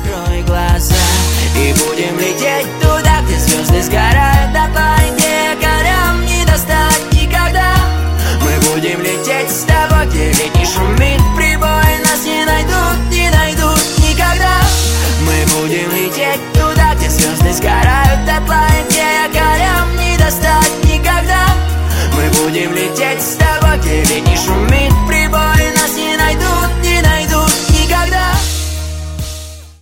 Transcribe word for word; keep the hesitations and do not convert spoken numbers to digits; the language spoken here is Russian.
Закрой глаза и будем лететь туда, где звезды сгорают дотла, и где корям не достать никогда. Мы будем лететь с тобой, где ведь не шумит прибой, нас не найдут, не найдут никогда. Мы будем лететь туда, где звезды сгорают дотла, и где корям не достать никогда. Мы будем лететь с тобой, где ведь не шумит